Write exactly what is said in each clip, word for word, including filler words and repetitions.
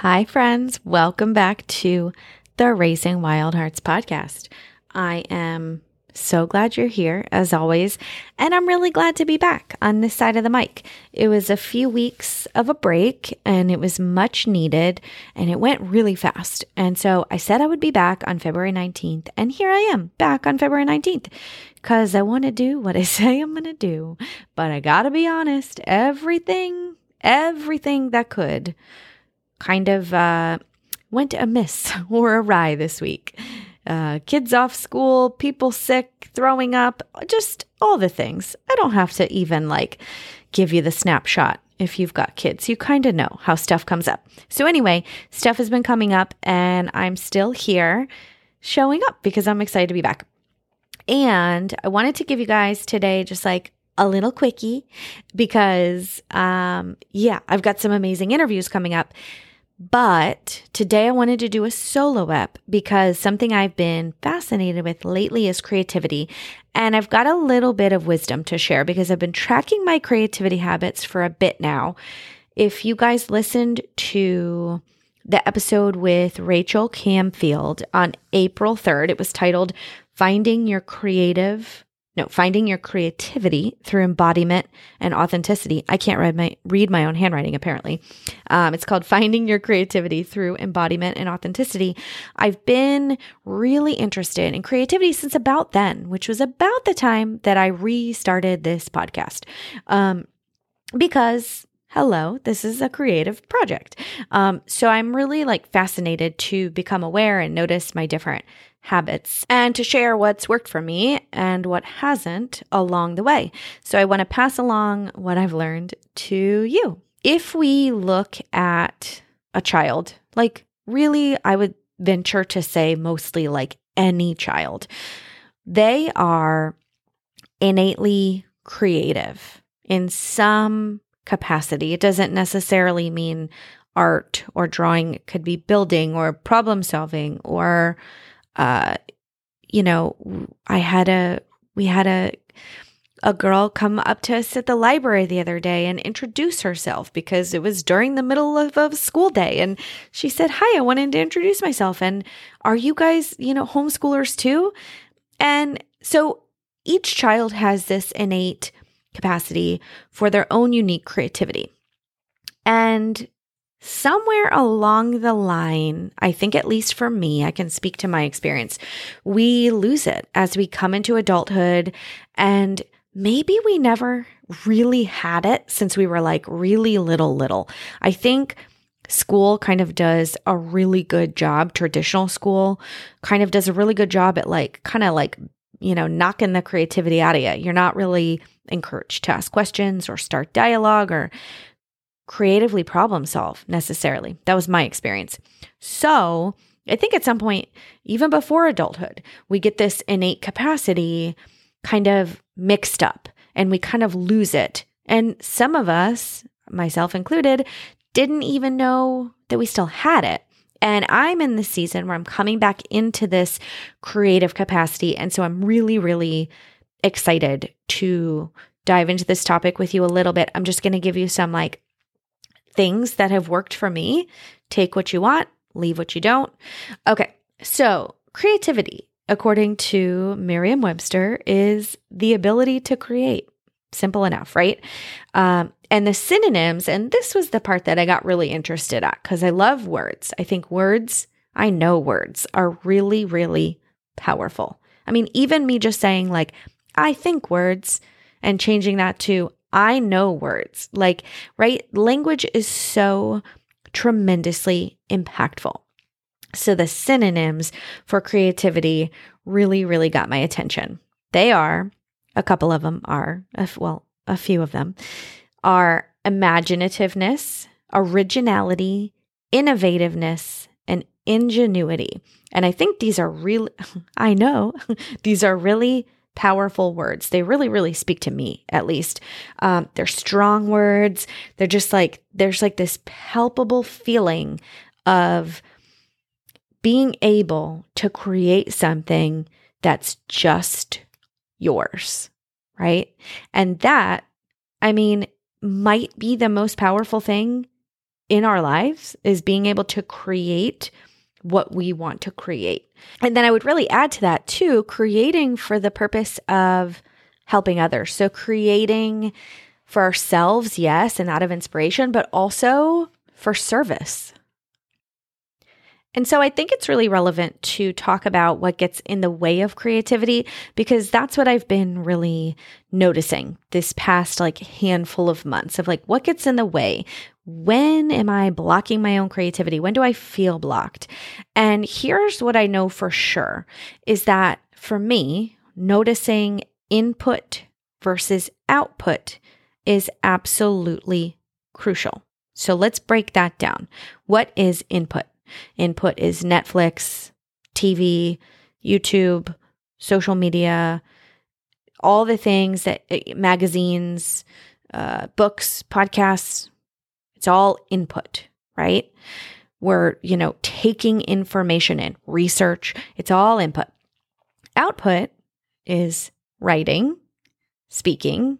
Hi, friends. Welcome back to the Raising Wild Hearts podcast. I am so glad you're here, as always, and I'm really glad to be back on this side of the mic. It was a few weeks of a break, and it was much needed, and it went really fast. And so I said I would be back on February nineteenth, and here I am, back on February nineteenth, because I want to do what I say I'm going to do. But I got to be honest, everything, everything that could kind of uh, went amiss or awry this week. Uh, kids off school, people sick, throwing up, just all the things. I don't have to even like give you the snapshot if you've got kids. You kind of know how stuff comes up. So anyway, stuff has been coming up and I'm still here showing up because I'm excited to be back. And I wanted to give you guys today just like a little quickie because, um, yeah, I've got some amazing interviews coming up. But today I wanted to do a solo ep because something I've been fascinated with lately is creativity. And I've got a little bit of wisdom to share because I've been tracking my creativity habits for a bit now. If you guys listened to the episode with Rachel Camfield on April third, it was titled Finding Your Creative No, finding your creativity through embodiment and authenticity. I can't read my read my own handwriting, apparently. Um, it's called Finding Your Creativity Through Embodiment and Authenticity. I've been really interested in creativity since about then, which was about the time that I restarted this podcast. Um, because, hello, this is a creative project. Um, so I'm really like fascinated to become aware and notice my different habits and to share what's worked for me and what hasn't along the way. So I want to pass along what I've learned to you. If we look at a child, like really, I would venture to say mostly like any child, they are innately creative in some capacity. It doesn't necessarily mean art or drawing. It could be building or problem solving or Uh, you know, I had a, we had a, a girl come up to us at the library the other day and introduce herself because it was during the middle of a school day. And she said, hi, I wanted to introduce myself. And are you guys, you know, homeschoolers too? And so each child has this innate capacity for their own unique creativity. And somewhere along the line, I think at least for me, I can speak to my experience, we lose it as we come into adulthood, and maybe we never really had it since we were like really little, little. I think school kind of does a really good job, traditional school kind of does a really good job at like, kind of like, you know, knocking the creativity out of you. You're not really encouraged to ask questions or start dialogue or creatively problem solve necessarily. That was my experience. So I think at some point, even before adulthood, we get this innate capacity kind of mixed up and we kind of lose it. And some of us, myself included, didn't even know that we still had it. And I'm in the season where I'm coming back into this creative capacity. And so I'm really, really excited to dive into this topic with you a little bit. I'm just going to give you some like things that have worked for me. Take what you want, leave what you don't. Okay, so creativity, according to Merriam-Webster, is the ability to create. Simple enough, right? Um, and the synonyms, and this was the part that I got really interested at because I love words. I think words, I know words are really, really powerful. I mean, even me just saying like, I think words and changing that to I know words, like, right? Language is so tremendously impactful. So the synonyms for creativity really, really got my attention. They are, a couple of them are, well, a few of them are imaginativeness, originality, innovativeness, and ingenuity. And I think these are really, I know, these are really powerful words. They really, really speak to me, at least. Um, they're strong words. They're just like, there's like this palpable feeling of being able to create something that's just yours, right? And that, I mean, might be the most powerful thing in our lives is being able to create what we want to create. And then I would really add to that too, creating for the purpose of helping others. So creating for ourselves, yes, and out of inspiration, but also for service. And so I think it's really relevant to talk about what gets in the way of creativity, because that's what I've been really noticing this past like handful of months of like, what gets in the way? When am I blocking my own creativity? When do I feel blocked? And here's what I know for sure is that for me, noticing input versus output is absolutely crucial. So let's break that down. What is input? Input is Netflix, T V, YouTube, social media, all the things that magazines, uh, books, podcasts, it's all input, right? We're, you know, taking information in, research, it's all input. Output is writing, speaking,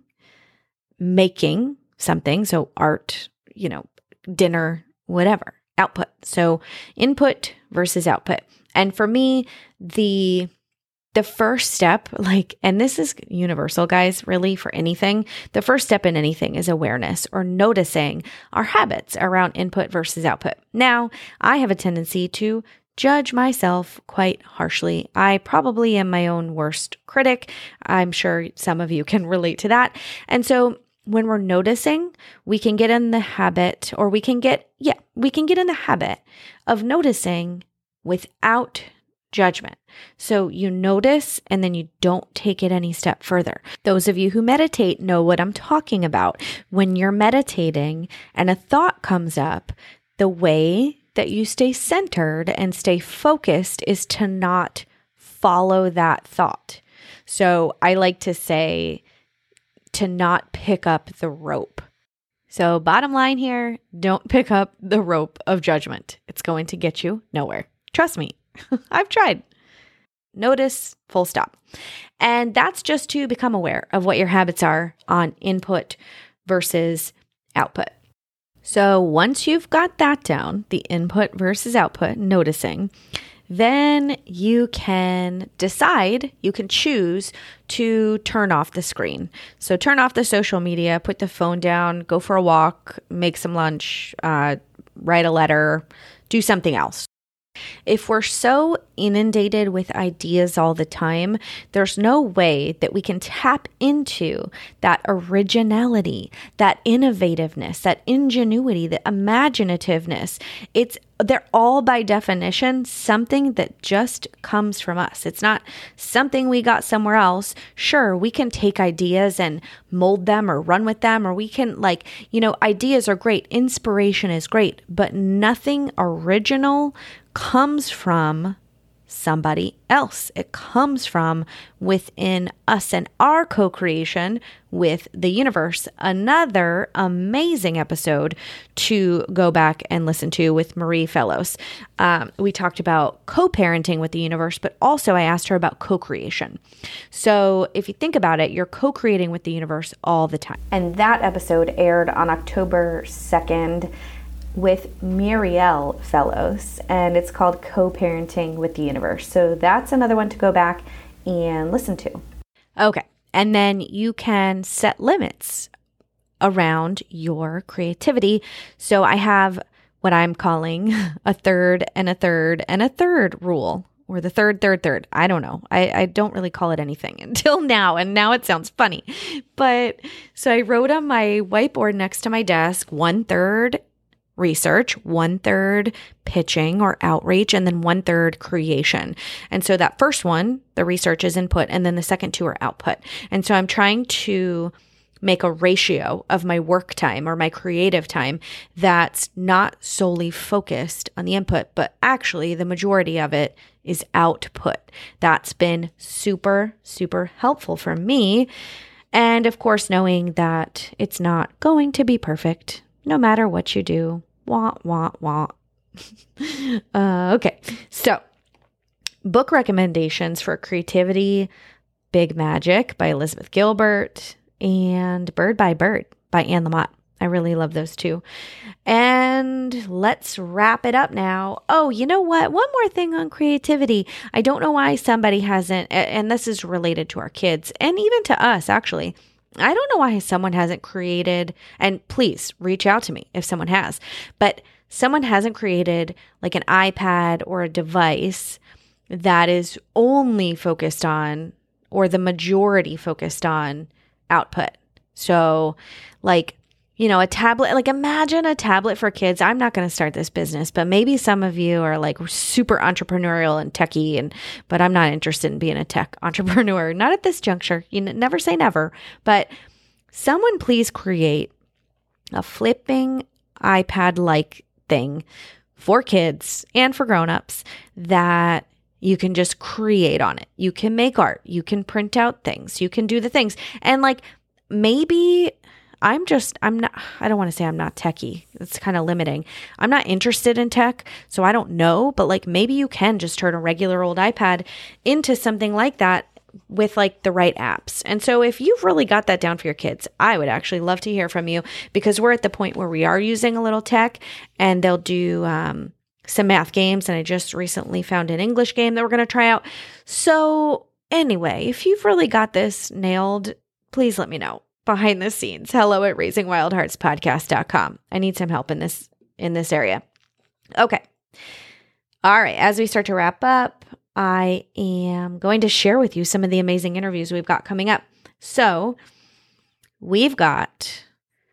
making something, so art, you know, dinner, whatever. Output. So input versus output. And for me, the the first step, like, and this is universal, guys, really for anything, the first step in anything is awareness or noticing our habits around input versus output. Now, I have a tendency to judge myself quite harshly. I probably am my own worst critic. I'm sure some of you can relate to that. And so when we're noticing, we can get in the habit, or we can get, yeah, we can get in the habit of noticing without judgment. So you notice and then you don't take it any step further. Those of you who meditate know what I'm talking about. When you're meditating and a thought comes up, the way that you stay centered and stay focused is to not follow that thought. So I like to say, to not pick up the rope. So bottom line here, don't pick up the rope of judgment. It's going to get you nowhere. Trust me, I've tried. Notice, full stop. And that's just to become aware of what your habits are on input versus output. So once you've got that down, the input versus output, noticing, then you can decide, you can choose to turn off the screen. So turn off the social media, put the phone down, go for a walk, make some lunch, uh, write a letter, do something else. If we're so inundated with ideas all the time, there's no way that we can tap into that originality, that innovativeness, that ingenuity, that imaginativeness. It's they're all by definition something that just comes from us. It's not something we got somewhere else. Sure, we can take ideas and mold them or run with them, or we can like, you know, ideas are great. Inspiration is great, but nothing original comes from somebody else. It comes from within us and our co-creation with the universe. Another amazing episode to go back and listen to with Marie Fellows. Um, we talked about co-parenting with the universe, but also I asked her about co-creation. So if you think about it, you're co-creating with the universe all the time. And that episode aired on October second with Muriel Fellows, and it's called Co-Parenting with the Universe. So that's another one to go back and listen to. Okay. And then you can set limits around your creativity. So I have what I'm calling a third and a third and a third rule, or the third, third, third. I don't know. I, I don't really call it anything until now. And now it sounds funny. But so I wrote on my whiteboard next to my desk, one third research, one third pitching or outreach, and then one third creation. And so that first one, the research is input, and then the second two are output. And so I'm trying to make a ratio of my work time or my creative time that's not solely focused on the input, but actually the majority of it is output. That's been super, super helpful for me. And of course, knowing that it's not going to be perfect no matter what you do. Wah, wah, wah. uh, okay, so book recommendations for creativity: Big Magic by Elizabeth Gilbert and Bird by Bird by Anne Lamott. I really love those two. And let's wrap it up now. Oh, you know what? One more thing on creativity. I don't know why somebody hasn't, and this is related to our kids and even to us, actually. I don't know why someone hasn't created, and please reach out to me if someone has, but someone hasn't created like an iPad or a device that is only focused on, or the majority focused on, output. So like, you know, a tablet, like imagine a tablet for kids. I'm not going to start this business, but maybe some of you are like super entrepreneurial and techie, and, but I'm not interested in being a tech entrepreneur. Not at this juncture. You n- never say never, but someone please create a flipping iPad-like thing for kids and for grownups that you can just create on it. You can make art. You can print out things. You can do the things. And like, maybe I'm just, I'm not, I don't want to say I'm not techie. It's kind of limiting. I'm not interested in tech, so I don't know, but like maybe you can just turn a regular old iPad into something like that with like the right apps. And so if you've really got that down for your kids, I would actually love to hear from you, because we're at the point where we are using a little tech, and they'll do um, some math games. And I just recently found an English game that we're going to try out. So anyway, if you've really got this nailed, please let me know. Behind the scenes, hello at raising wild hearts podcast dot com. I need some help in this, in this area. Okay. All right. As we start to wrap up, I am going to share with you some of the amazing interviews we've got coming up. So we've got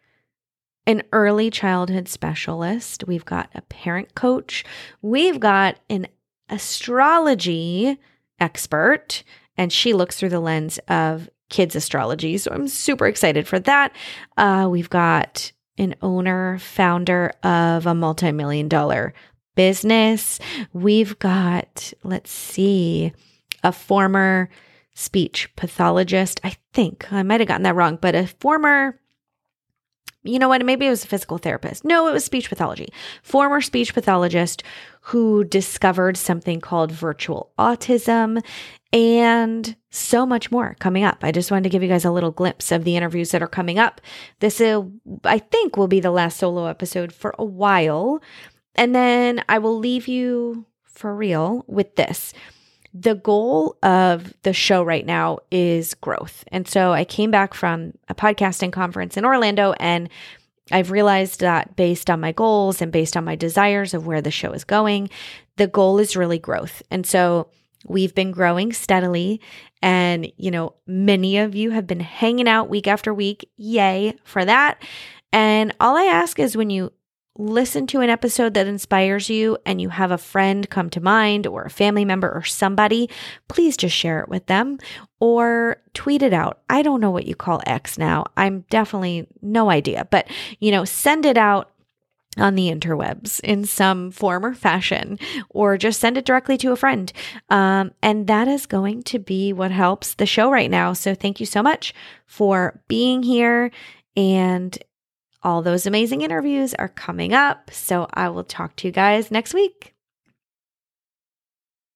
an early childhood specialist. We've got a parent coach. We've got an astrology expert, and she looks through the lens of kids astrology. So I'm super excited for that. Uh, we've got an owner, founder of a multi-million dollar business. We've got, let's see, a former speech pathologist. I think I might have gotten that wrong, but a former, you know what? Maybe it was a physical therapist. No, it was speech pathology. Former speech pathologist who discovered something called virtual autism, and so much more coming up. I just wanted to give you guys a little glimpse of the interviews that are coming up. This, is, I think, will be the last solo episode for a while. And then I will leave you for real with this. The goal of the show right now is growth. And so I came back from a podcasting conference in Orlando, and I've realized that based on my goals and based on my desires of where the show is going, the goal is really growth. And so we've been growing steadily, and, you know, many of you have been hanging out week after week. Yay for that. And all I ask is when you listen to an episode that inspires you and you have a friend come to mind, or a family member or somebody, please just share it with them or tweet it out. I don't know what you call X now. I'm definitely no idea, but, you know, send it out on the interwebs in some form or fashion, or just send it directly to a friend. Um, and that is going to be what helps the show right now. So thank you so much for being here, and all those amazing interviews are coming up. So I will talk to you guys next week.